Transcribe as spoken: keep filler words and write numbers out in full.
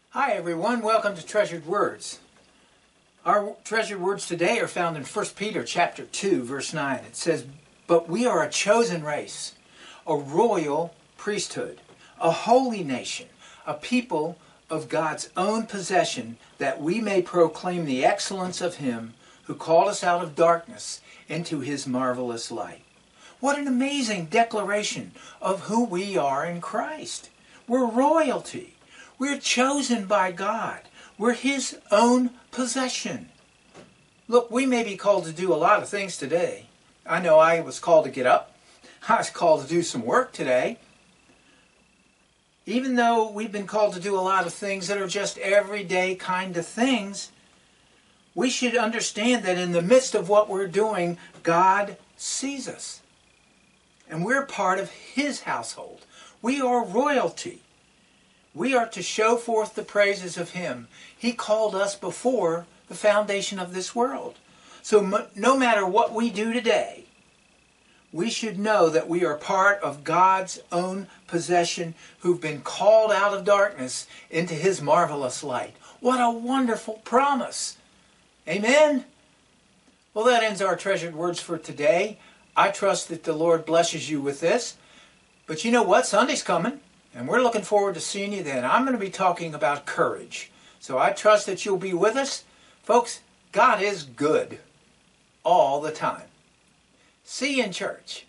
Hi everyone, welcome to Treasured Words. Our treasured words today are found in First Peter chapter two, verse nine. It says, "But we are a chosen race, a royal priesthood, a holy nation, a people of God's own possession, that we may proclaim the excellence of Him who called us out of darkness into His marvelous light." What an amazing declaration of who we are in Christ. We're royalty. We're chosen by God. We're His own possession. Look, we may be called to do a lot of things today. I know I was called to get up. I was called to do some work today. Even though we've been called to do a lot of things that are just everyday kind of things, we should understand that in the midst of what we're doing, God sees us. And we're part of His household. We are royalty. We are to show forth the praises of Him. He called us before the foundation of this world. So no matter what we do today, we should know that we are part of God's own possession who've been called out of darkness into His marvelous light. What a wonderful promise. Amen? Well, that ends our treasured words for today. I trust that the Lord blesses you with this. But you know what? Sunday's coming. And we're looking forward to seeing you then. I'm going to be talking about courage. So I trust that you'll be with us. Folks, God is good all the time. See you in church.